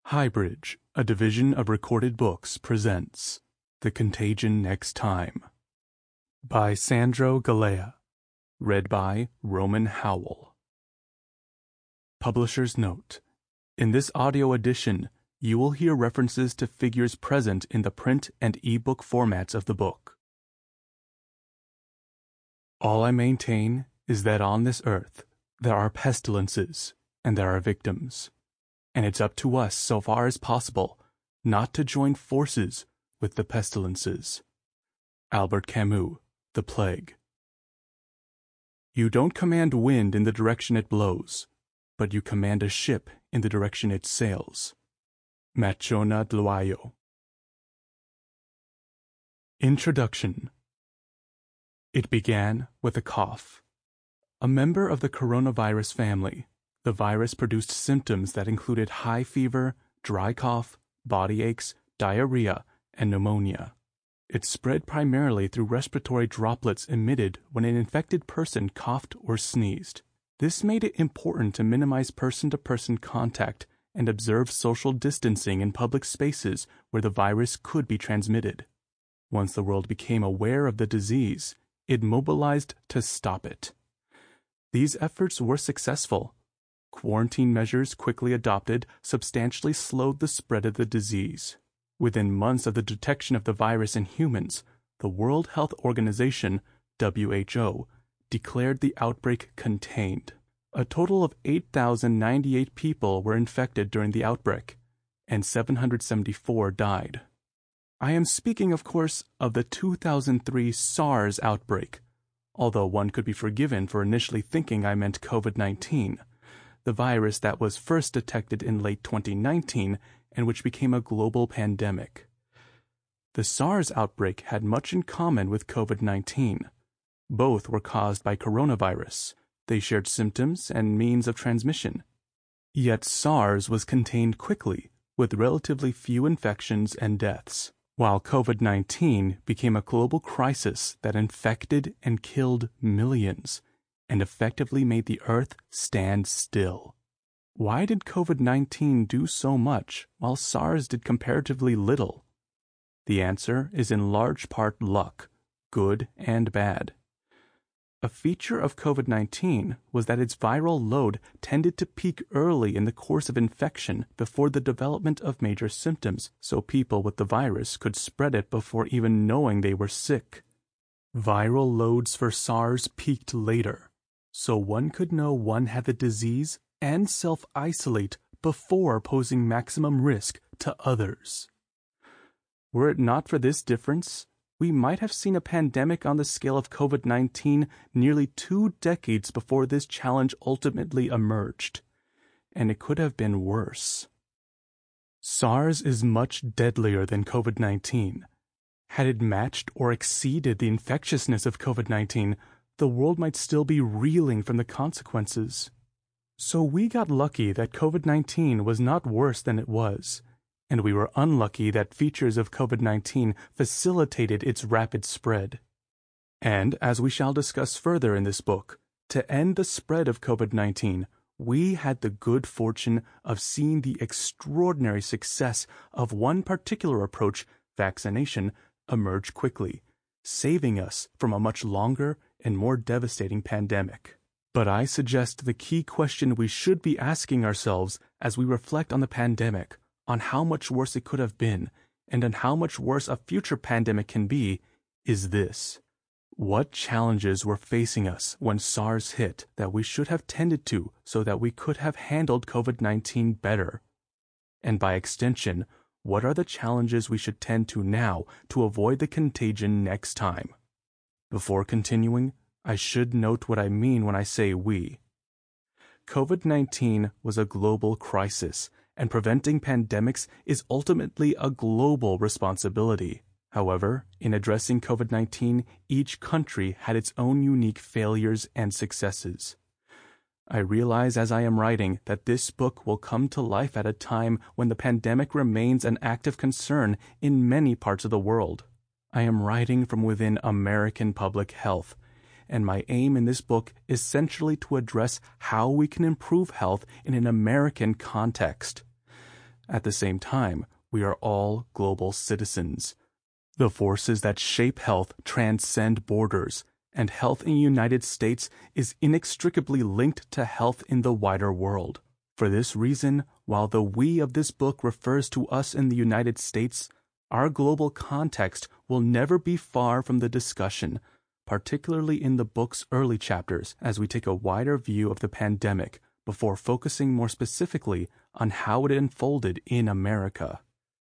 Highbridge, a division of Recorded Books, presents The Contagion Next Time by Sandro Galea, read by Roman Howell. Publisher's note: in this audio edition, you will hear references to figures present in the print and e-book formats of the book. All I maintain is that on this earth there are pestilences and there are victims. And it's up to us, so far as possible, not to join forces with the pestilences. Albert Camus, The Plague. You don't command wind in the direction it blows, but you command a ship in the direction it sails. Machona Dluayo. Introduction. It began with a cough. A member of the coronavirus family. The virus produced symptoms that included high fever, dry cough, body aches, diarrhea, and pneumonia. It spread primarily through respiratory droplets emitted when an infected person coughed or sneezed. This made it important to minimize person-to-person contact and observe social distancing in public spaces where the virus could be transmitted. Once the world became aware of the disease, it mobilized to stop it. These efforts were successful. Quarantine measures quickly adopted substantially slowed the spread of the disease. Within months of the detection of the virus in humans, the World Health Organization, WHO, declared the outbreak contained. A total of 8,098 people were infected during the outbreak, and 774 died. I am speaking, of course, of the 2003 SARS outbreak, although one could be forgiven for initially thinking I meant COVID-19. The virus that was first detected in late 2019 and which became a global pandemic. The SARS outbreak had much in common with COVID-19. Both were caused by coronavirus. They shared symptoms and means of transmission. Yet SARS was contained quickly, with relatively few infections and deaths, while COVID-19 became a global crisis that infected and killed millions, and effectively made the Earth stand still. Why did COVID-19 do so much while SARS did comparatively little? The answer is in large part luck, good and bad. A feature of COVID-19 was that its viral load tended to peak early in the course of infection before the development of major symptoms, so people with the virus could spread it before even knowing they were sick. Viral loads for SARS peaked later, so one could know one had the disease and self-isolate before posing maximum risk to others. Were it not for this difference, we might have seen a pandemic on the scale of COVID-19 nearly 2 decades before this challenge ultimately emerged, and it could have been worse. SARS is much deadlier than COVID-19. Had it matched or exceeded the infectiousness of COVID-19, the world might still be reeling from the consequences. So we got lucky that COVID-19 was not worse than it was, and we were unlucky that features of COVID-19 facilitated its rapid spread. And, as we shall discuss further in this book, to end the spread of COVID-19, we had the good fortune of seeing the extraordinary success of one particular approach, vaccination, emerge quickly, saving us from a much longer and more devastating pandemic. But I suggest the key question we should be asking ourselves as we reflect on the pandemic, on how much worse it could have been, and on how much worse a future pandemic can be, is this. What challenges were facing us when SARS hit that we should have tended to so that we could have handled COVID-19 better? And by extension, what are the challenges we should tend to now to avoid the contagion next time? Before continuing, I should note what I mean when I say we. COVID-19 was a global crisis, and preventing pandemics is ultimately a global responsibility. However, in addressing COVID-19, each country had its own unique failures and successes. I realize as I am writing that this book will come to life at a time when the pandemic remains an active concern in many parts of the world. I am writing from within American public health, and my aim in this book is centrally to address how we can improve health in an American context. At the same time, we are all global citizens. The forces that shape health transcend borders, and health in the United States is inextricably linked to health in the wider world. For this reason, while the we of this book refers to us in the United States, our global context will never be far from the discussion, particularly in the book's early chapters, as we take a wider view of the pandemic before focusing more specifically on how it unfolded in America.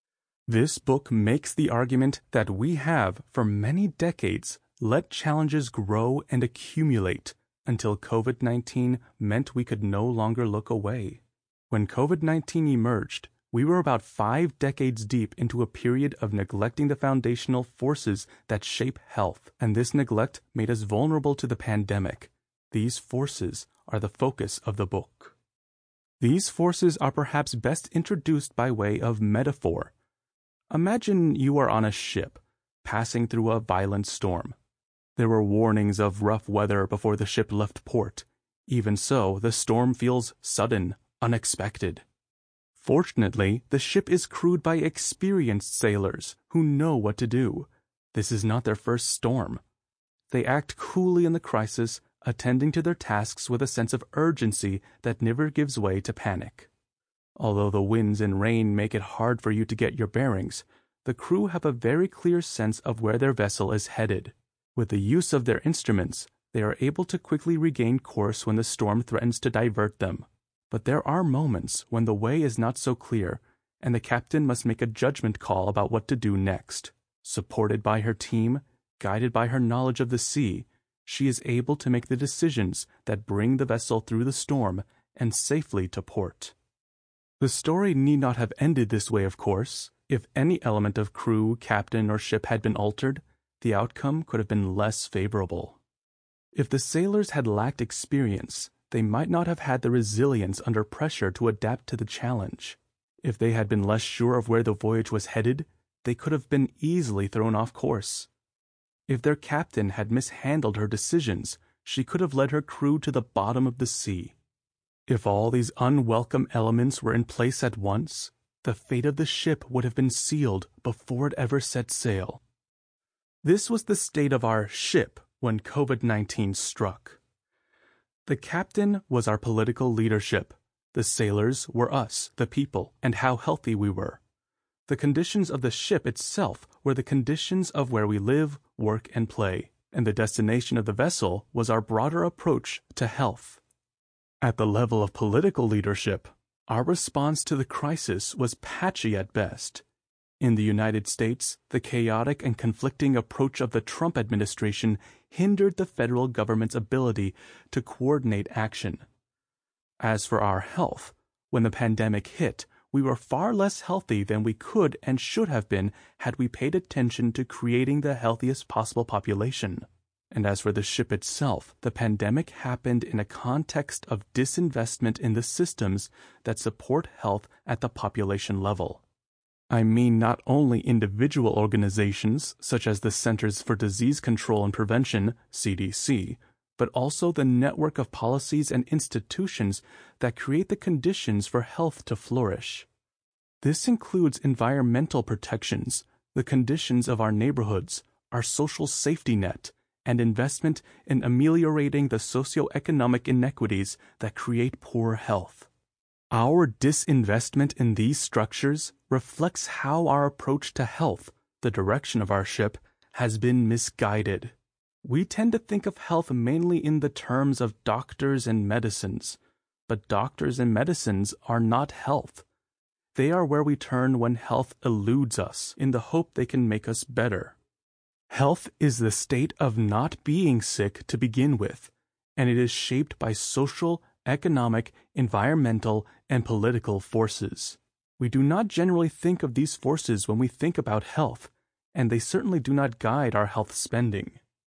This book makes the argument that we have, for many decades, let challenges grow and accumulate until COVID-19 meant we could no longer look away. When COVID-19 emerged, we were about 5 decades deep into a period of neglecting the foundational forces that shape health, and this neglect made us vulnerable to the pandemic. These forces are the focus of the book. These forces are perhaps best introduced by way of metaphor. Imagine you are on a ship, passing through a violent storm. There were warnings of rough weather before the ship left port. Even so, the storm feels sudden, unexpected. Fortunately, the ship is crewed by experienced sailors who know what to do. This is not their first storm. They act coolly in the crisis, attending to their tasks with a sense of urgency that never gives way to panic. Although the winds and rain make it hard for you to get your bearings, the crew have a very clear sense of where their vessel is headed. With the use of their instruments, they are able to quickly regain course when the storm threatens to divert them. But there are moments when the way is not so clear, and the captain must make a judgment call about what to do next. Supported by her team, guided by her knowledge of the sea, she is able to make the decisions that bring the vessel through the storm and safely to port. The story need not have ended this way, of course. If any element of crew, captain, or ship had been altered, the outcome could have been less favorable. If the sailors had lacked experience, they might not have had the resilience under pressure to adapt to the challenge. If they had been less sure of where the voyage was headed, they could have been easily thrown off course. If their captain had mishandled her decisions, she could have led her crew to the bottom of the sea. If all these unwelcome elements were in place at once, the fate of the ship would have been sealed before it ever set sail. This was the state of our ship when COVID-19 struck. The captain was our political leadership. The sailors were us, the people, and how healthy we were. The conditions of the ship itself were the conditions of where we live, work, and play, and the destination of the vessel was our broader approach to health. At the level of political leadership, our response to the crisis was patchy at best. In the United States, the chaotic and conflicting approach of the Trump administration hindered the federal government's ability to coordinate action. As for our health, when the pandemic hit, we were far less healthy than we could and should have been had we paid attention to creating the healthiest possible population. And as for the ship itself, the pandemic happened in a context of disinvestment in the systems that support health at the population level. I mean not only individual organizations, such as the Centers for Disease Control and Prevention, CDC, but also the network of policies and institutions that create the conditions for health to flourish. This includes environmental protections, the conditions of our neighborhoods, our social safety net, and investment in ameliorating the socioeconomic inequities that create poor health. Our disinvestment in these structures reflects how our approach to health, the direction of our ship, has been misguided. We tend to think of health mainly in the terms of doctors and medicines, but doctors and medicines are not health. They are where we turn when health eludes us in the hope they can make us better. Health is the state of not being sick to begin with, and it is shaped by social, economic, environmental, and political forces. We do not generally think of these forces when we think about health, and they certainly do not guide our health spending.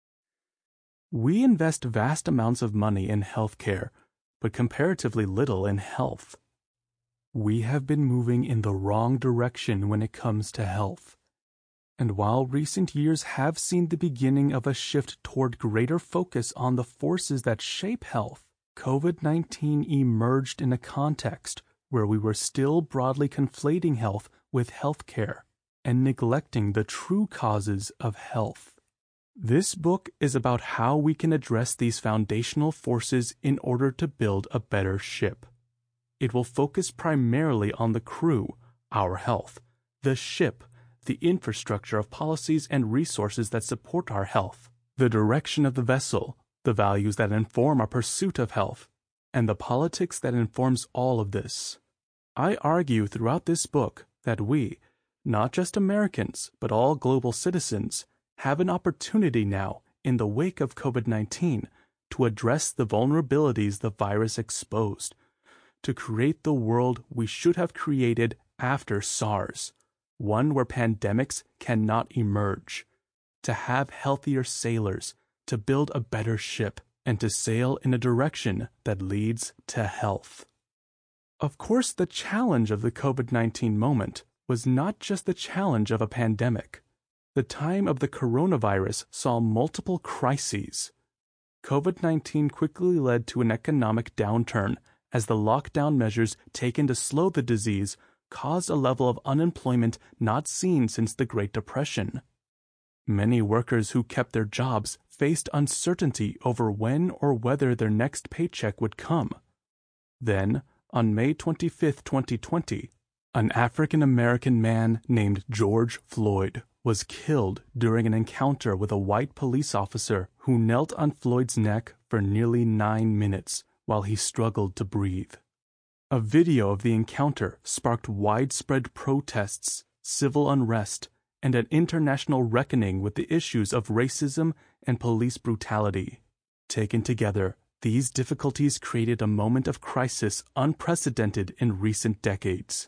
We invest vast amounts of money in healthcare, but comparatively little in health. We have been moving in the wrong direction when it comes to health. And while recent years have seen the beginning of a shift toward greater focus on the forces that shape health, COVID-19 emerged in a context where we were still broadly conflating health with healthcare and neglecting the true causes of health. This book is about how we can address these foundational forces in order to build a better ship. It will focus primarily on the crew, our health, the ship, the infrastructure of policies and resources that support our health, the direction of the vessel, the values that inform our pursuit of health, and the politics that informs all of this. I argue throughout this book that we, not just Americans, but all global citizens, have an opportunity now, in the wake of COVID-19, to address the vulnerabilities the virus exposed, to create the world we should have created after SARS, one where pandemics cannot emerge, to have healthier sailors, to build a better ship, and to sail in a direction that leads to health. Of course, the challenge of the COVID-19 moment was not just the challenge of a pandemic. The time of the coronavirus saw multiple crises. COVID-19 quickly led to an economic downturn as the lockdown measures taken to slow the disease caused a level of unemployment not seen since the Great Depression. Many workers who kept their jobs faced uncertainty over when or whether their next paycheck would come. Then, on May 25, 2020, an African-American man named George Floyd was killed during an encounter with a white police officer who knelt on Floyd's neck for nearly 9 minutes while he struggled to breathe. A video of the encounter sparked widespread protests, civil unrest, and an international reckoning with the issues of racism and police brutality. Taken together, these difficulties created a moment of crisis unprecedented in recent decades.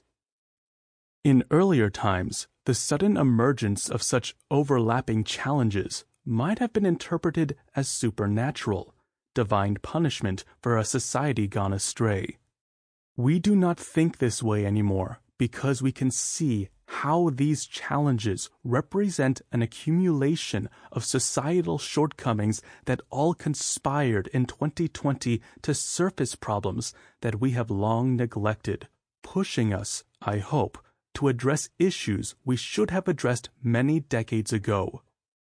In earlier times, the sudden emergence of such overlapping challenges might have been interpreted as supernatural, divine punishment for a society gone astray. We do not think this way anymore because we can see how these challenges represent an accumulation of societal shortcomings that all conspired in 2020 to surface problems that we have long neglected, pushing us, I hope, to address issues we should have addressed many decades ago.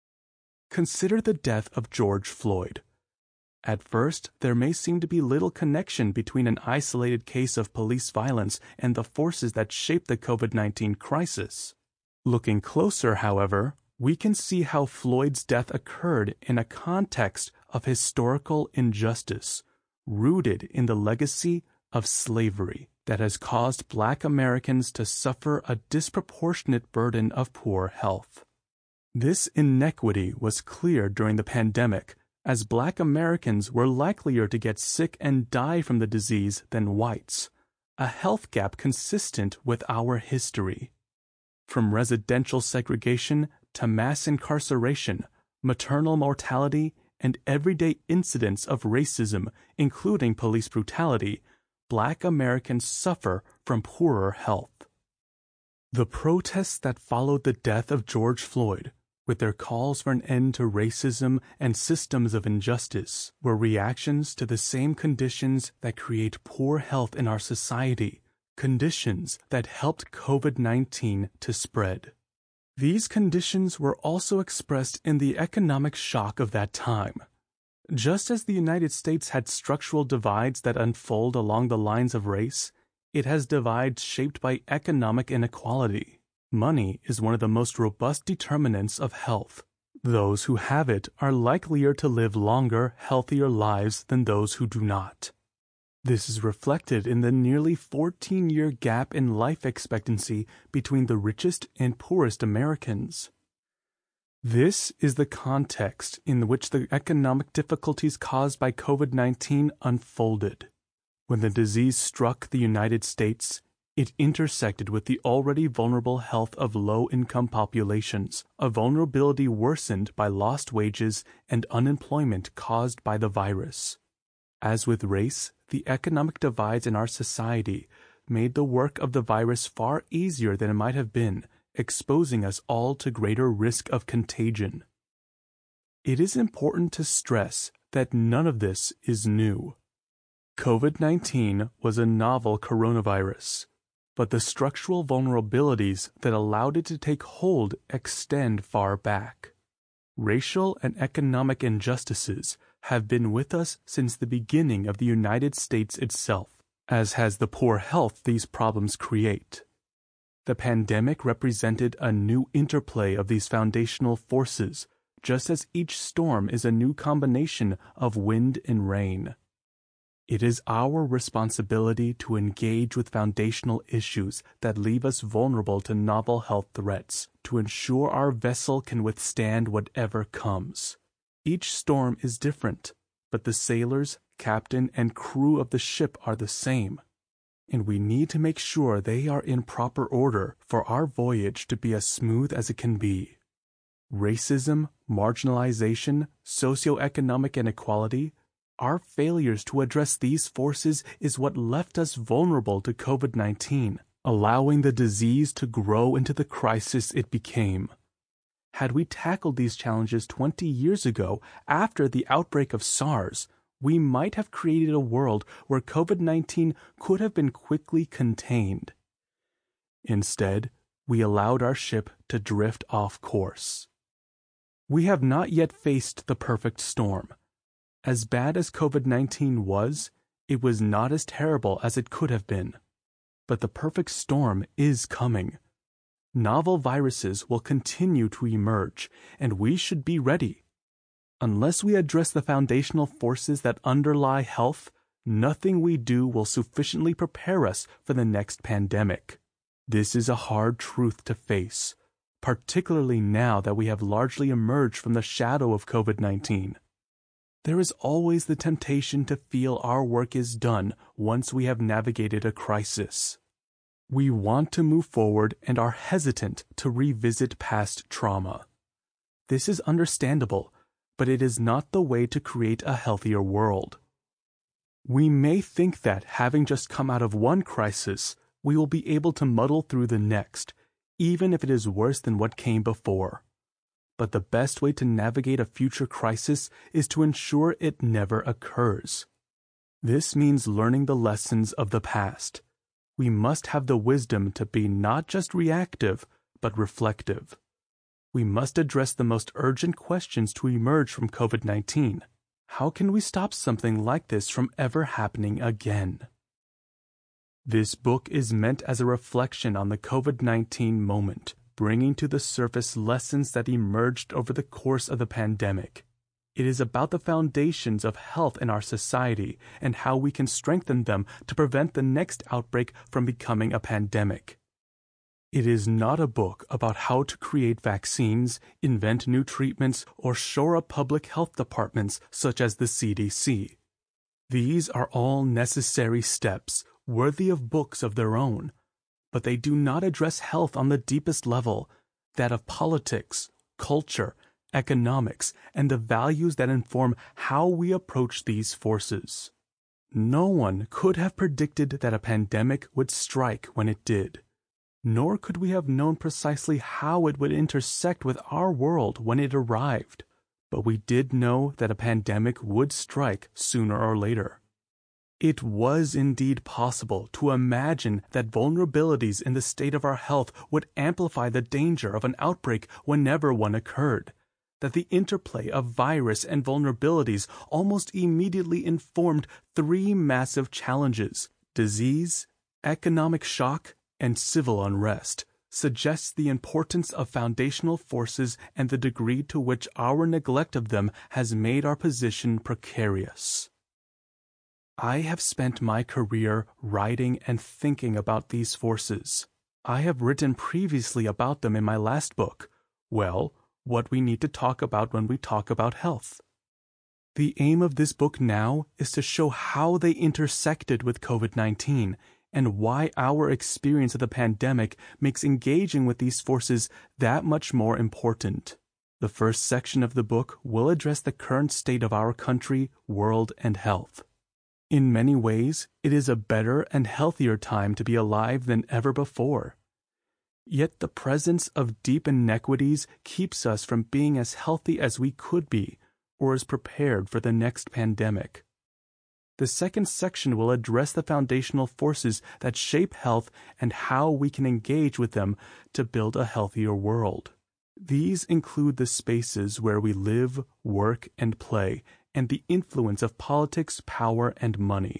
Consider the death of George Floyd. At first, there may seem to be little connection between an isolated case of police violence and the forces that shaped the COVID-19 crisis. Looking closer, however, we can see how Floyd's death occurred in a context of historical injustice, rooted in the legacy of slavery that has caused Black Americans to suffer a disproportionate burden of poor health. This inequity was clear during the pandemic, as Black Americans were likelier to get sick and die from the disease than whites, a health gap consistent with our history. From residential segregation to mass incarceration, maternal mortality, and everyday incidents of racism, including police brutality, Black Americans suffer from poorer health. The protests that followed the death of George Floyd, with their calls for an end to racism and systems of injustice, were reactions to the same conditions that create poor health in our society, conditions that helped COVID-19 to spread. These conditions were also expressed in the economic shock of that time. Just as the United States had structural divides that unfold along the lines of race, it has divides shaped by economic inequality. Money is one of the most robust determinants of health. Those who have it are likelier to live longer, healthier lives than those who do not. This is reflected in the nearly 14-year gap in life expectancy between the richest and poorest Americans. This is the context in which the economic difficulties caused by COVID-19 unfolded. When the disease struck the United States, it intersected with the already vulnerable health of low-income populations, a vulnerability worsened by lost wages and unemployment caused by the virus. As with race, the economic divides in our society made the work of the virus far easier than it might have been, exposing us all to greater risk of contagion. It is important to stress that none of this is new. COVID-19 was a novel coronavirus, but the structural vulnerabilities that allowed it to take hold extend far back. Racial and economic injustices have been with us since the beginning of the United States itself, as has the poor health these problems create. The pandemic represented a new interplay of these foundational forces, just as each storm is a new combination of wind and rain. It is our responsibility to engage with foundational issues that leave us vulnerable to novel health threats, to ensure our vessel can withstand whatever comes. Each storm is different, but the sailors, captain, and crew of the ship are the same, and we need to make sure they are in proper order for our voyage to be as smooth as it can be. Racism, marginalization, socioeconomic inequality, our failures to address these forces is what left us vulnerable to COVID-19, allowing the disease to grow into the crisis it became. Had we tackled these challenges 20 years ago, after the outbreak of SARS, we might have created a world where COVID-19 could have been quickly contained. Instead, we allowed our ship to drift off course. We have not yet faced the perfect storm. As bad as COVID-19 was, it was not as terrible as it could have been. But the perfect storm is coming. Novel viruses will continue to emerge, and we should be ready. Unless we address the foundational forces that underlie health, nothing we do will sufficiently prepare us for the next pandemic. This is a hard truth to face, particularly now that we have largely emerged from the shadow of COVID-19. There is always the temptation to feel our work is done once we have navigated a crisis. We want to move forward and are hesitant to revisit past trauma. This is understandable, but it is not the way to create a healthier world. We may think that, having just come out of one crisis, we will be able to muddle through the next, even if it is worse than what came before. But the best way to navigate a future crisis is to ensure it never occurs. This means learning the lessons of the past. We must have the wisdom to be not just reactive, but reflective. We must address the most urgent questions to emerge from COVID-19. How can we stop something like this from ever happening again? This book is meant as a reflection on the COVID-19 moment, bringing to the surface lessons that emerged over the course of the pandemic. It is about the foundations of health in our society and how we can strengthen them to prevent the next outbreak from becoming a pandemic. It is not a book about how to create vaccines, invent new treatments, or shore up public health departments such as the CDC. These are all necessary steps, worthy of books of their own, but they do not address health on the deepest level, that of politics, culture, economics, and the values that inform how we approach these forces. No one could have predicted that a pandemic would strike when it did, nor could we have known precisely how it would intersect with our world when it arrived, but we did know that a pandemic would strike sooner or later. It was indeed possible to imagine that vulnerabilities in the state of our health would amplify the danger of an outbreak whenever one occurred, that the interplay of virus and vulnerabilities almost immediately informed three massive challenges: disease, economic shock, and civil unrest, suggests the importance of foundational forces and the degree to which our neglect of them has made our position precarious. I have spent my career writing and thinking about these forces. I have written previously about them in my last book, What We Need to Talk About When We Talk About Health. The aim of this book now is to show how they intersected with COVID-19 and why our experience of the pandemic makes engaging with these forces that much more important. The first section of the book will address the current state of our country, world, and health. In many ways, it is a better and healthier time to be alive than ever before. Yet the presence of deep inequities keeps us from being as healthy as we could be, or as prepared for the next pandemic. The second section will address the foundational forces that shape health and how we can engage with them to build a healthier world. These include the spaces where we live, work, and play, and the influence of politics, power, and money.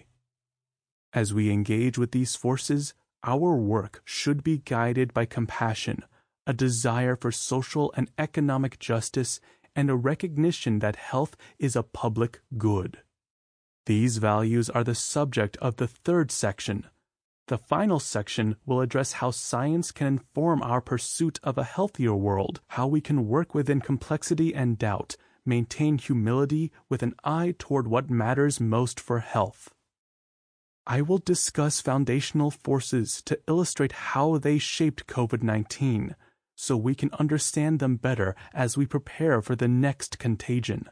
As we engage with these forces, our work should be guided by compassion, a desire for social and economic justice, and a recognition that health is a public good. These values are the subject of the third section. The final section will address how science can inform our pursuit of a healthier world, how we can work within complexity and doubt, maintain humility with an eye toward what matters most for health. I will discuss foundational forces to illustrate how they shaped COVID-19, so we can understand them better as we prepare for the next contagion.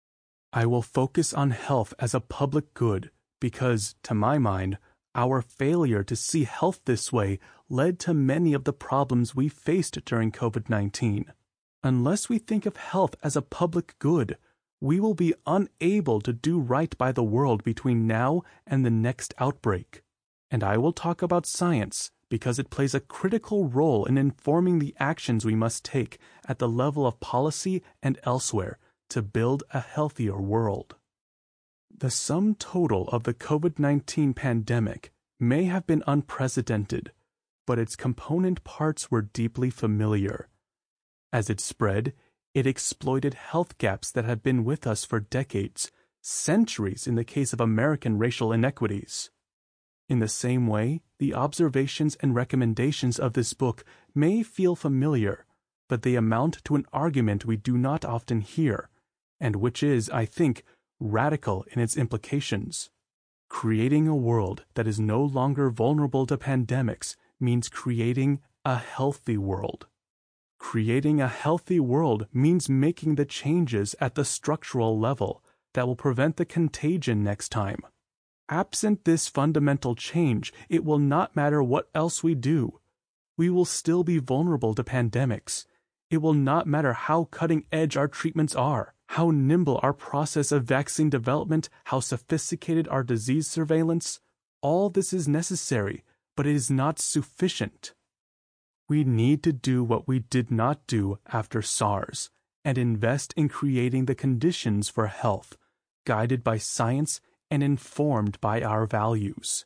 I will focus on health as a public good because, to my mind, our failure to see health this way led to many of the problems we faced during COVID-19. Unless we think of health as a public good, we will be unable to do right by the world between now and the next outbreak. And I will talk about science because it plays a critical role in informing the actions we must take at the level of policy and elsewhere to build a healthier world. The sum total of the COVID-19 pandemic may have been unprecedented, but its component parts were deeply familiar. As it spread, it exploited health gaps that have been with us for decades, centuries in the case of American racial inequities. In the same way, the observations and recommendations of this book may feel familiar, but they amount to an argument we do not often hear, and which is, I think, radical in its implications. Creating a world that is no longer vulnerable to pandemics means creating a healthy world. Creating a healthy world means making the changes at the structural level that will prevent the contagion next time. Absent this fundamental change, it will not matter what else we do. We will still be vulnerable to pandemics. It will not matter how cutting-edge our treatments are, how nimble our process of vaccine development, how sophisticated our disease surveillance. All this is necessary, but it is not sufficient. We need to do what we did not do after SARS and invest in creating the conditions for health, guided by science and informed by our values.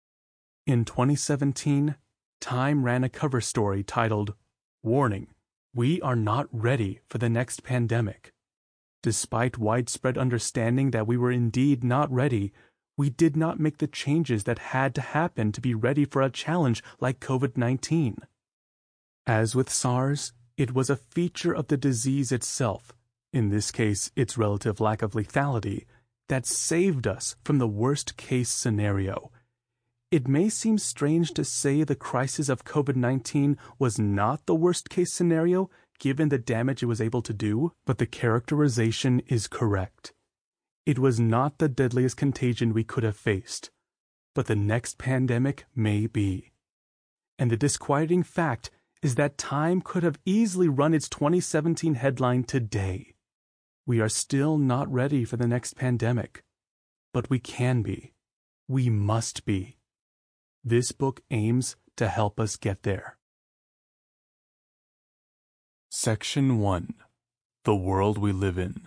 In 2017, Time ran a cover story titled, "Warning, we are not ready for the next pandemic." Despite widespread understanding that we were indeed not ready, we did not make the changes that had to happen to be ready for a challenge like COVID-19. As with SARS, it was a feature of the disease itself, in this case its relative lack of lethality, that saved us from the worst-case scenario. It may seem strange to say the crisis of COVID-19 was not the worst-case scenario, given the damage it was able to do, but the characterization is correct. It was not the deadliest contagion we could have faced, but the next pandemic may be. And the disquieting fact is that Time could have easily run its 2017 headline today. We are still not ready for the next pandemic, but we can be. We must be. This book aims to help us get there. Section 1. The World We Live In.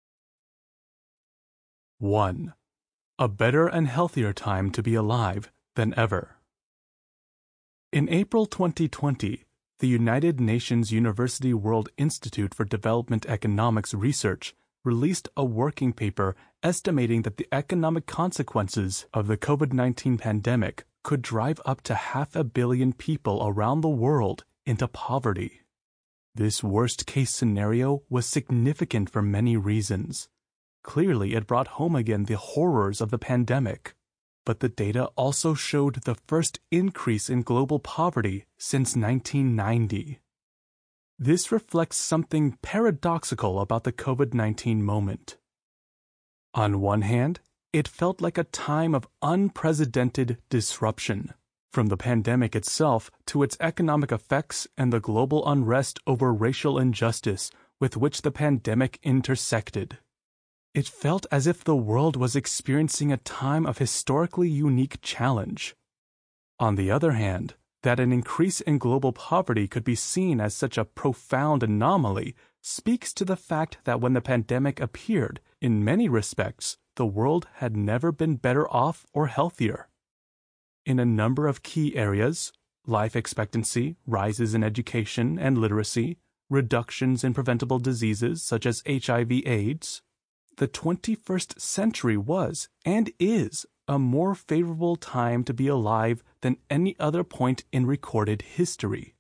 1. A better and healthier time to be alive than ever. In April 2020, the United Nations University World Institute for Development Economics Research released a working paper estimating that the economic consequences of the COVID-19 pandemic could drive up to 500 million people around the world into poverty. This worst-case scenario was significant for many reasons. Clearly, it brought home again the horrors of the pandemic. But the data also showed the first increase in global poverty since 1990. This reflects something paradoxical about the COVID-19 moment. On one hand, it felt like a time of unprecedented disruption, from the pandemic itself to its economic effects and the global unrest over racial injustice with which the pandemic intersected. It felt as if the world was experiencing a time of historically unique challenge. On the other hand, that an increase in global poverty could be seen as such a profound anomaly speaks to the fact that when the pandemic appeared, in many respects, the world had never been better off or healthier. In a number of key areas, life expectancy, rises in education and literacy, reductions in preventable diseases such as HIV/AIDS, the 21st century was, and is, a more favorable time to be alive than any other point in recorded history.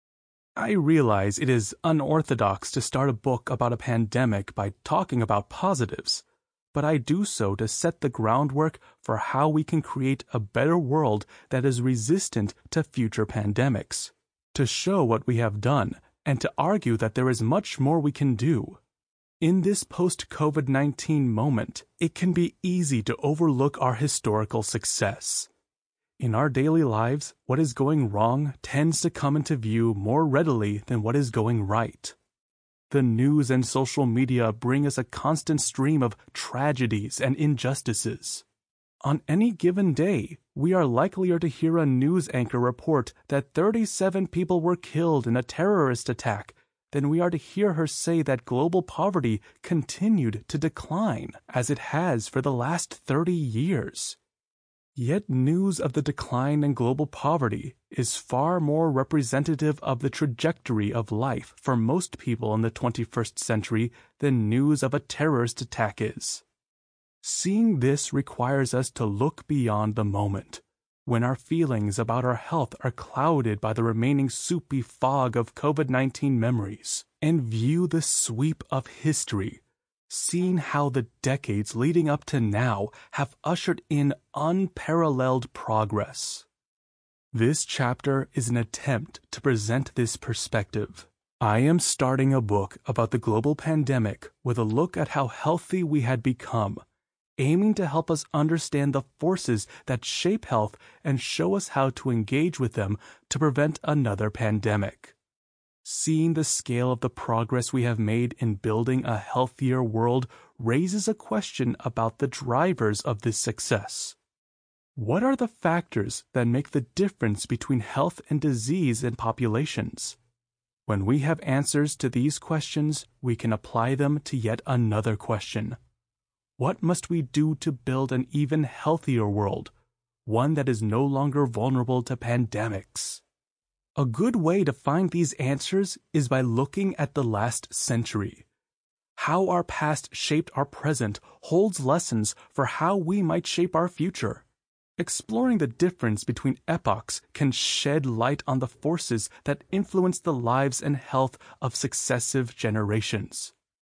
I realize it is unorthodox to start a book about a pandemic by talking about positives, but I do so to set the groundwork for how we can create a better world that is resistant to future pandemics, to show what we have done, and to argue that there is much more we can do. In this post-COVID-19 moment, it can be easy to overlook our historical success. In our daily lives, what is going wrong tends to come into view more readily than what is going right. The news and social media bring us a constant stream of tragedies and injustices. On any given day, we are likelier to hear a news anchor report that 37 people were killed in a terrorist attack than we are to hear her say that global poverty continued to decline, as it has for the last 30 years. Yet news of the decline in global poverty is far more representative of the trajectory of life for most people in the 21st century than news of a terrorist attack is. Seeing this requires us to look beyond the moment, when our feelings about our health are clouded by the remaining soupy fog of COVID-19 memories, and view the sweep of history, seeing how the decades leading up to now have ushered in unparalleled progress. This chapter is an attempt to present this perspective. I am starting a book about the global pandemic with a look at how healthy we had become, aiming to help us understand the forces that shape health and show us how to engage with them to prevent another pandemic. Seeing the scale of the progress we have made in building a healthier world raises a question about the drivers of this success. What are the factors that make the difference between health and disease in populations? When we have answers to these questions, we can apply them to yet another question. What must we do to build an even healthier world, one that is no longer vulnerable to pandemics? A good way to find these answers is by looking at the last century. How our past shaped our present holds lessons for how we might shape our future. Exploring the difference between epochs can shed light on the forces that influence the lives and health of successive generations.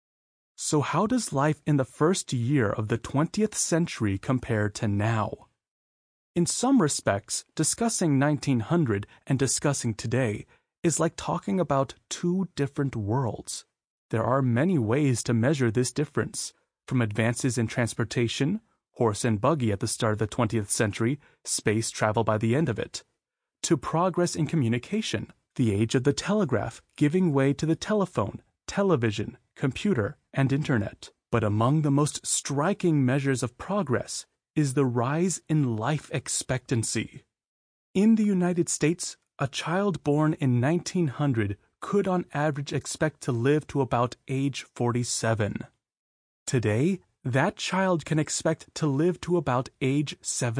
So how does life in the first year of the 20th century compare to now? In some respects, discussing 1900 and discussing today is like talking about two different worlds. There are many ways to measure this difference, from advances in transportation, horse and buggy at the start of the 20th century, space travel by the end of it, to progress in communication, the age of the telegraph giving way to the telephone, television, computer, and internet. But among the most striking measures of progress is the rise in life expectancy. In the United States, a child born in 1900 could on average expect to live to about age 47. Today, that child can expect to live to about age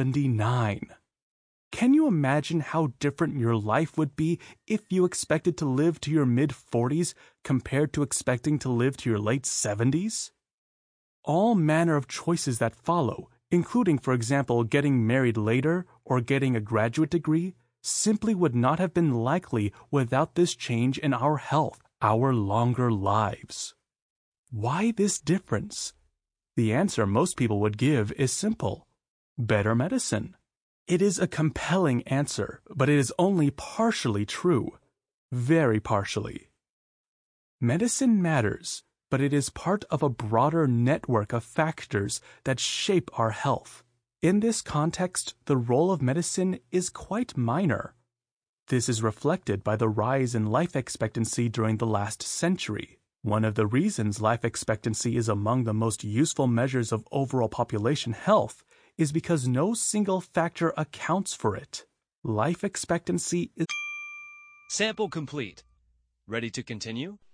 79. Can you imagine how different your life would be if you expected to live to your mid-40s compared to expecting to live to your late 70s? All manner of choices that follow, including, for example, getting married later or getting a graduate degree, simply would not have been likely without this change in our health, our longer lives. Why this difference? The answer most people would give is simple: better medicine. It is a compelling answer, but it is only partially true. Very partially. Medicine matters, but it is part of a broader network of factors that shape our health. In this context, the role of medicine is quite minor. This is reflected by the rise in life expectancy during the last century. One of the reasons life expectancy is among the most useful measures of overall population health is because no single factor accounts for it. Life expectancy is... Sample complete. Ready to continue?